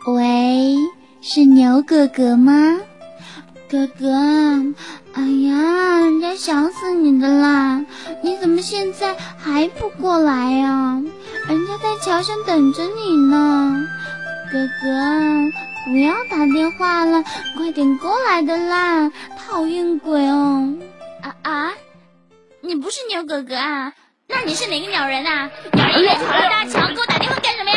喂，是牛哥哥吗？哥哥，哎呀，人家想死你的啦！你怎么现在还不过来呀？人家在桥上等着你呢。哥哥，不要打电话了，快点过来的啦！讨厌鬼哦！ 你不是牛哥哥啊？那你是哪个鸟人啊？鸟人也闯了大桥，给我打电话干什么？